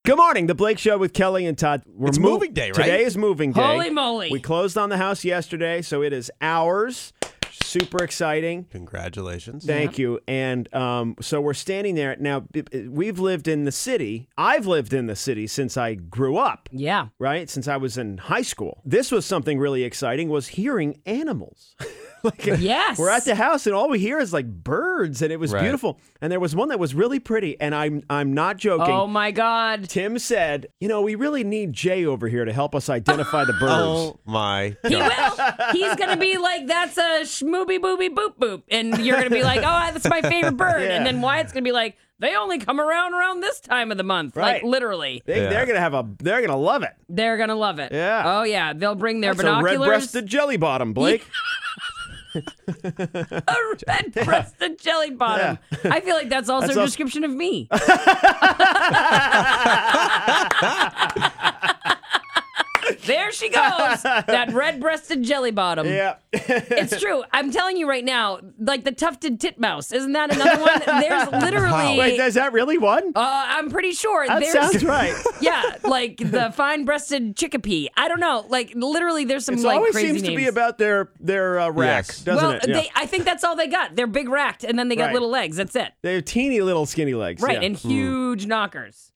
Good morning, The Blake Show with Kelly and Todd. It's moving day, right? Today is moving day. Holy moly. We closed on the house yesterday, so it is ours. Super exciting. Congratulations. Thank you. And so we're standing there. Now, we've lived in the city. I've lived in the city since I grew up. Yeah. Right? Since I was in high school. This was something really exciting, was hearing animals. Yes. We're at the house and all we hear is like birds, and it was beautiful. And there was one that was really pretty, and I'm not joking. Oh my God. Tim said, we really need Jay over here to help us identify the birds. Oh my God. He will. He's going to be like, that's a schmooby booby boop boop. And you're going to be like, oh, that's my favorite bird. Yeah. And then Wyatt's going to be like, they only come around this time of the month. Right. Like literally. They're gonna love it. They're going to love it. Yeah. Oh yeah. They'll bring their That's binoculars. a red-breasted jelly bottom, Blake. A red-breasted jelly bottom. Yeah. I feel like that's also a description of me. There she goes. That red-breasted jelly bottom. Yeah. It's true. I'm telling you right now, like the tufted titmouse. Isn't that another one? There's literally... Wait, is that really one? I'm pretty sure. That sounds right. Yeah, like the fine-breasted chickapea. I don't know. Like literally, there's some It like always crazy seems names. to be about their rack, Yes. doesn't Well, it? Yeah. I think that's all they got. They're big racked, and then they got Right. little legs. That's it. They have teeny little skinny legs. Right, yeah. and huge knockers.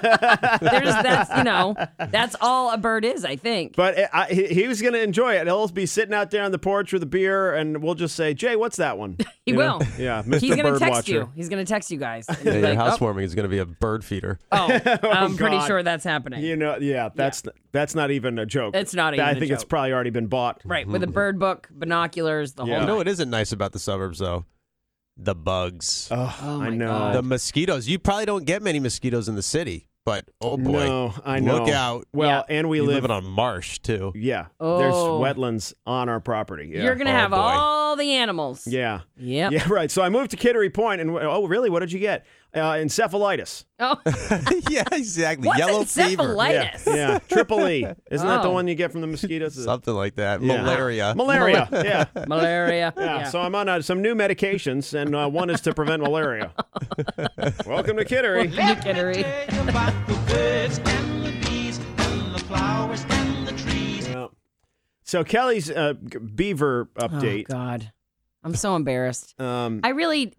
That's all a bird is, I think. But he was going to enjoy it. He'll be sitting out there on the porch with a beer, and we'll just say, Jay, what's that one? He You know? will. Yeah, Mr. He's gonna Bird text Watcher. you. He's gonna text you guys. And Yeah, be your like, housewarming is going to be a bird feeder. I'm pretty God. sure that's happening. That's not even a joke. It's not even I a think it's joke. probably already been bought. Right, with a bird book, binoculars, the Yeah. whole You know nine. what isn't nice about the suburbs, though? The bugs. Oh, Oh, I my know. God. The mosquitoes. You probably don't get many mosquitoes in the city, but oh boy. No, I know. Look out. Well, Yeah. and we You live live on marsh, too. Yeah. Oh. There's wetlands on our property. Yeah. You're gonna Oh, have boy. all the animals. Yeah. Yep. Yeah, right. So I moved to Kittery Point, and really? What did you get? Encephalitis. Oh, Yeah, exactly. what's Yellow fever. encephalitis? Yeah. Triple E. Isn't that the Oh. one you get from the mosquitoes? Something like that. Yeah. Malaria. Malaria. Yeah. Malaria. Yeah. So I'm on some new medications, and one is to prevent malaria. Welcome to Kittery. Kittery. Yeah. So Kelly's beaver Oh update. God, I'm so embarrassed. I really.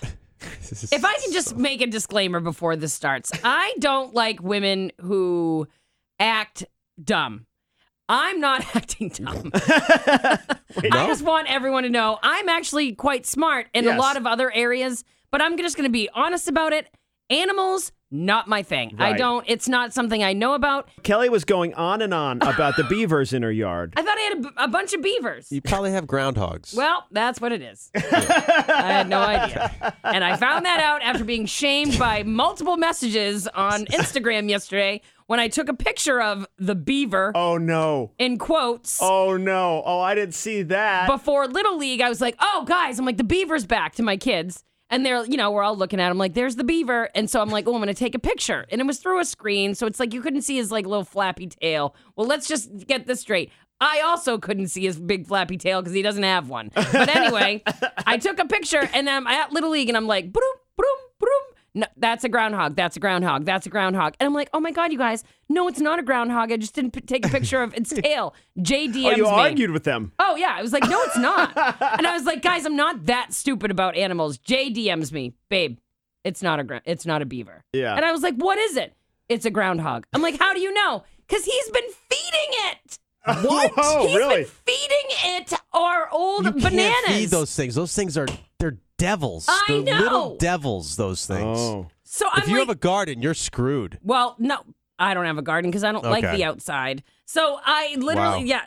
If I can just make a disclaimer before this starts, I don't like women who act dumb. I'm not acting dumb. I just want everyone to know I'm actually quite smart in Yes. a lot of other areas, but I'm just going to be honest about it. Animals, not my thing. Right. It's not something I know about. Kelly was going on and on about the beavers in her yard. I thought I had a bunch of beavers. You probably have groundhogs. Well, that's what it is. I had no idea. And I found that out after being shamed by multiple messages on Instagram yesterday when I took a picture of the beaver Oh, no. in quotes. Oh, no. Oh, I didn't see that. Before Little League, I was like, oh, guys, I'm like, the beaver's back to my kids. And they're, we're all looking at him like, there's the beaver. And so I'm like, oh, I'm going to take a picture. And it was through a screen. So it's like you couldn't see his like little flappy tail. Well, let's just get this straight. I also couldn't see his big flappy tail because he doesn't have one. But anyway, I took a picture and I'm at Little League and I'm like, broom, broom, broom. No, that's a groundhog. That's a groundhog. That's a groundhog. And I'm like, oh my God, you guys. No, it's not a groundhog. I just didn't take a picture of its tail. Jay DMs Oh, you me. argued with them. Oh, yeah. I was like, no, it's not. And I was like, guys, I'm not that stupid about animals. Jay DMs me, babe, it's not a beaver. Yeah. And I was like, what is it? It's a groundhog. I'm like, how do you know? Because he's been feeding it. What? Oh, He's really? been feeding it our old you bananas. can't feed those things. Those things they're devils. I They're know. little devils, those things. Oh. So I'm If you like, have a garden, you're screwed. well, no, I don't have a garden because I don't like Okay. the outside. So I literally, Wow. yeah.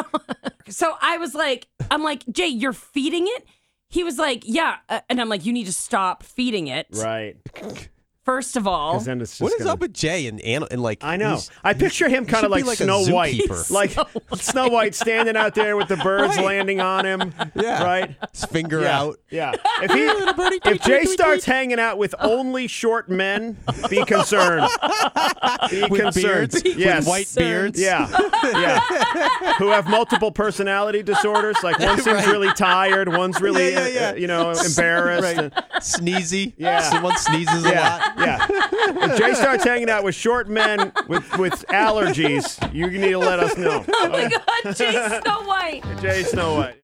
So I was like, I'm like, Jay, you're feeding it? He was like, yeah. And I'm like, you need to stop feeding it. Right. First of all. 'Cause then it's just What is gonna- up with Jay and like? I know. he's- I picture him kind should of like be like a Snow White. zookeeper. Like Snow White standing out there with the birds Right. landing on him. Yeah. Right? His finger Yeah. out. Yeah. If Jay starts hanging out with only short men, be concerned. Be With concerned. beards? Yes. With white beards? Yeah. Yeah. Who have multiple personality disorders. Like one seems really tired, one's really, Yeah. embarrassed. Right. Sneezy. Yeah. Someone sneezes a lot. Yeah. If Jay starts hanging out with short men with allergies, you need to let us know. Oh my God, Jay Snow White. Jay Snow White.